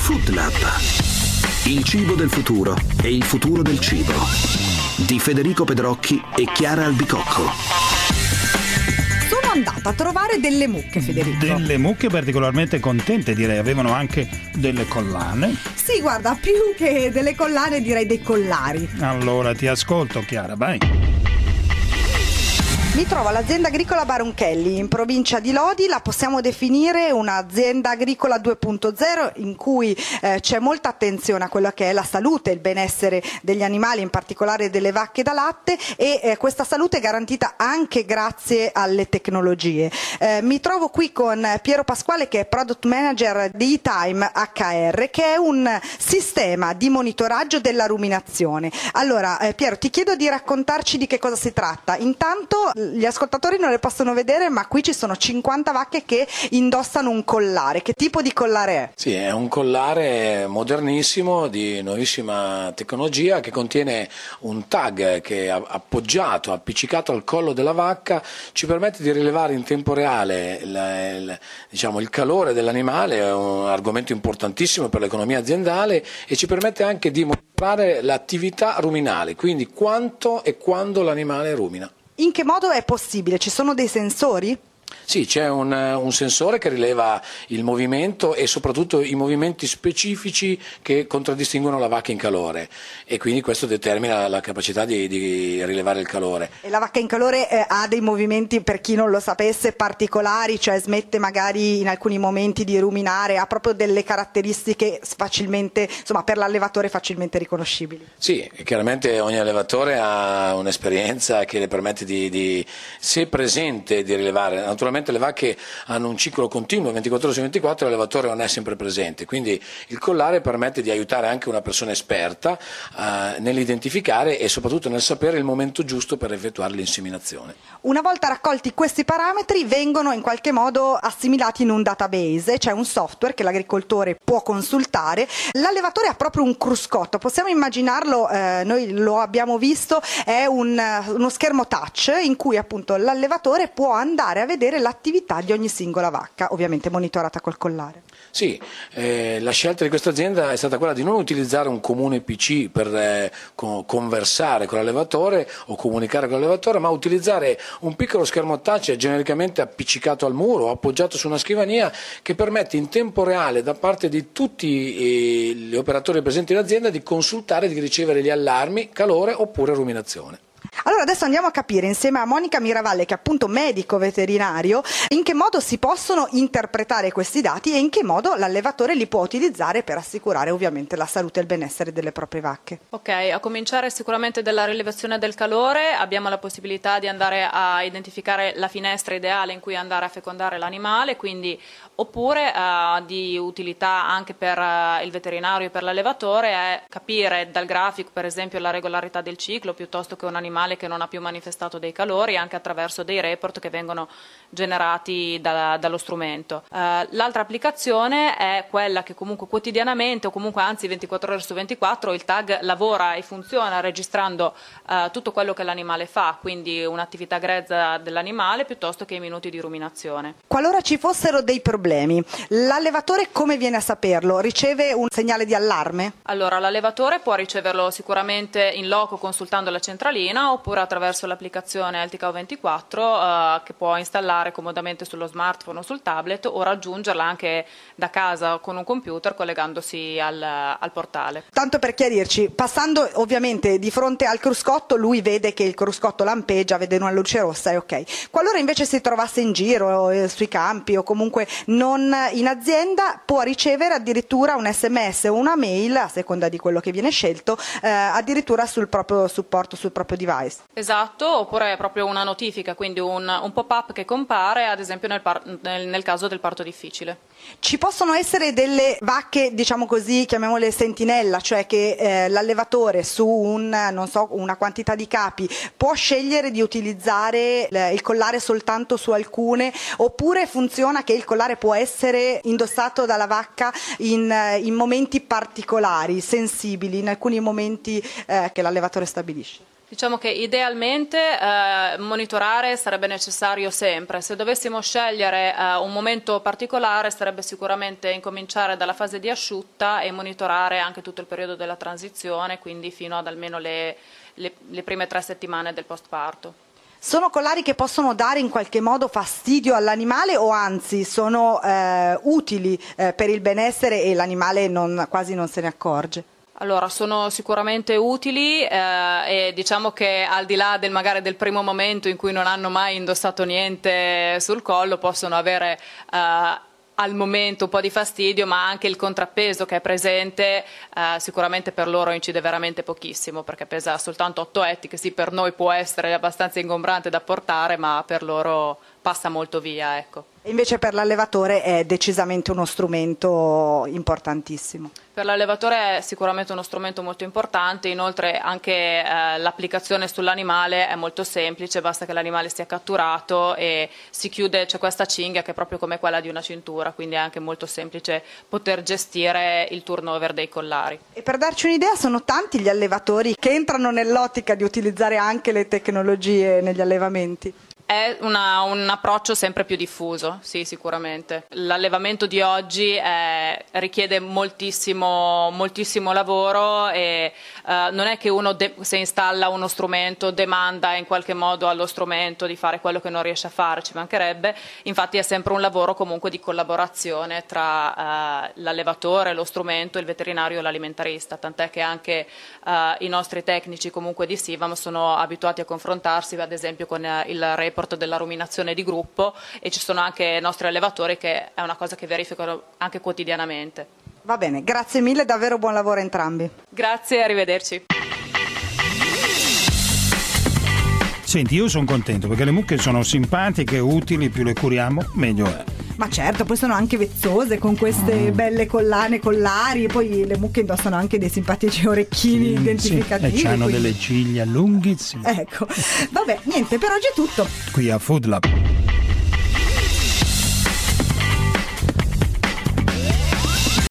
Food Lab. Il cibo del futuro e il futuro del cibo. Di Federico Pedrocchi e Chiara Albicocco. Sono andata a trovare delle mucche, Federico. Delle mucche particolarmente contente, direi. Avevano anche delle collane. Sì, guarda, più che delle collane direi dei collari. Allora ti ascolto, Chiara, vai. Mi trovo all'azienda agricola Baronchelli in provincia di Lodi. La possiamo definire un'azienda agricola 2.0 in cui c'è molta attenzione a quello che è la salute e il benessere degli animali, in particolare delle vacche da latte, e questa salute è garantita anche grazie alle tecnologie. Mi trovo qui con Piero Pasquale, che è Product Manager di eTime HR, che è un sistema di monitoraggio della ruminazione. Allora Piero, ti chiedo di raccontarci di che cosa si tratta. Intanto gli ascoltatori non le possono vedere, ma qui ci sono 50 vacche che indossano un collare. Che tipo di collare è? Sì, è un collare modernissimo di nuovissima tecnologia che contiene un tag che è appiccicato al collo della vacca, ci permette di rilevare in tempo reale il calore dell'animale, è un argomento importantissimo per l'economia aziendale, e ci permette anche di monitorare l'attività ruminale, quindi quanto e quando l'animale rumina. In che modo è possibile? Ci sono dei sensori? Sì, c'è un sensore che rileva il movimento e soprattutto i movimenti specifici che contraddistinguono la vacca in calore, e quindi questo determina la capacità di rilevare il calore. E la vacca in calore ha dei movimenti, per chi non lo sapesse, particolari, cioè smette magari in alcuni momenti di ruminare, ha proprio delle caratteristiche facilmente, insomma, per l'allevatore facilmente riconoscibili. Sì, chiaramente ogni allevatore ha un'esperienza che le permette se presente, di rilevare. Naturalmente le vacche hanno un ciclo continuo 24 ore su 24, e l'allevatore non è sempre presente, quindi il collare permette di aiutare anche una persona esperta nell'identificare e soprattutto nel sapere il momento giusto per effettuare l'inseminazione. Una volta raccolti questi parametri vengono in qualche modo assimilati in un database, c'è un software che l'agricoltore può consultare. L'allevatore ha proprio un cruscotto, possiamo immaginarlo, noi lo abbiamo visto, è uno schermo touch in cui appunto l'allevatore può andare a vedere l'attività di ogni singola vacca, ovviamente monitorata col collare. Sì, la scelta di questa azienda è stata quella di non utilizzare un comune PC per conversare con l'allevatore o comunicare con l'allevatore, ma utilizzare un piccolo schermo touch genericamente appiccicato al muro o appoggiato su una scrivania, che permette in tempo reale da parte di tutti gli operatori presenti in azienda di consultare e di ricevere gli allarmi calore oppure ruminazione. Allora adesso andiamo a capire insieme a Monica Miravalle, che è appunto medico veterinario, in che modo si possono interpretare questi dati e in che modo l'allevatore li può utilizzare per assicurare ovviamente la salute e il benessere delle proprie vacche. Ok, a cominciare sicuramente dalla rilevazione del calore. Abbiamo la possibilità di andare a identificare la finestra ideale in cui andare a fecondare l'animale, quindi oppure di utilità anche per il veterinario e per l'allevatore è capire dal grafico per esempio la regolarità del ciclo, piuttosto che un animale che non ha più manifestato dei calori, anche attraverso dei report che vengono generati dallo strumento. L'altra applicazione è quella che comunque quotidianamente, o comunque anzi 24 ore su 24, il tag lavora e funziona registrando tutto quello che l'animale fa, quindi un'attività grezza dell'animale piuttosto che i minuti di ruminazione. Qualora ci fossero dei problemi, l'allevatore come viene a saperlo? Riceve un segnale di allarme? Allora, l'allevatore può riceverlo sicuramente in loco consultando la centralina, oppure attraverso l'applicazione LTK24 che può installare comodamente sullo smartphone o sul tablet, o raggiungerla anche da casa con un computer collegandosi al portale. Tanto per chiarirci, passando ovviamente di fronte al cruscotto, lui vede che il cruscotto lampeggia, vede una luce rossa e ok. Qualora invece si trovasse in giro, sui campi o comunque non in azienda, può ricevere addirittura un SMS o una mail, a seconda di quello che viene scelto, addirittura sul proprio supporto, sul proprio device. Esatto, oppure proprio una notifica, quindi un pop-up che compare ad esempio nel caso del parto difficile. Ci possono essere delle vacche, diciamo così, chiamiamole sentinella, cioè che l'allevatore su una quantità di capi può scegliere di utilizzare il collare soltanto su alcune, oppure funziona che il collare può essere indossato dalla vacca in momenti particolari, sensibili, in alcuni momenti che l'allevatore stabilisce. Diciamo che idealmente monitorare sarebbe necessario sempre. Se dovessimo scegliere un momento particolare sarebbe sicuramente incominciare dalla fase di asciutta e monitorare anche tutto il periodo della transizione, quindi fino ad almeno le prime 3 settimane del postparto. Sono collari che possono dare in qualche modo fastidio all'animale o anzi sono utili per il benessere e l'animale quasi non se ne accorge? Allora, sono sicuramente utili e diciamo che al di là magari del primo momento in cui non hanno mai indossato niente sul collo, possono avere al momento un po' di fastidio, ma anche il contrappeso che è presente sicuramente per loro incide veramente pochissimo, perché pesa soltanto 8 etti, che sì, per noi può essere abbastanza ingombrante da portare, ma per loro passa molto via, ecco. E invece per l'allevatore è decisamente uno strumento importantissimo. Per l'allevatore è sicuramente uno strumento molto importante, inoltre anche l'applicazione sull'animale è molto semplice, basta che l'animale sia catturato e si chiude, c'è questa cinghia che è proprio come quella di una cintura, quindi è anche molto semplice poter gestire il turnover dei collari. E per darci un'idea, sono tanti gli allevatori che entrano nell'ottica di utilizzare anche le tecnologie negli allevamenti? È un approccio sempre più diffuso, sì, sicuramente. L'allevamento di oggi richiede moltissimo lavoro e non è che uno se installa uno strumento demanda in qualche modo allo strumento di fare quello che non riesce a fare, ci mancherebbe. Infatti è sempre un lavoro comunque di collaborazione tra l'allevatore, lo strumento, il veterinario e l'alimentarista, tant'è che anche i nostri tecnici comunque di SIVAM sono abituati a confrontarsi ad esempio con il report della ruminazione di gruppo e ci sono anche nostri allevatori che è una cosa che verificano anche quotidianamente. Va bene, grazie mille, davvero buon lavoro a entrambi. Grazie, arrivederci. Senti, io sono contento perché le mucche sono simpatiche, utili, più le curiamo meglio è. Ma certo, poi sono anche vezzose con queste belle collari, e poi le mucche indossano anche dei simpatici orecchini identificativi. E hanno quindi delle ciglia lunghissime. Ecco, vabbè, niente, per oggi è tutto. Qui a Food Lab.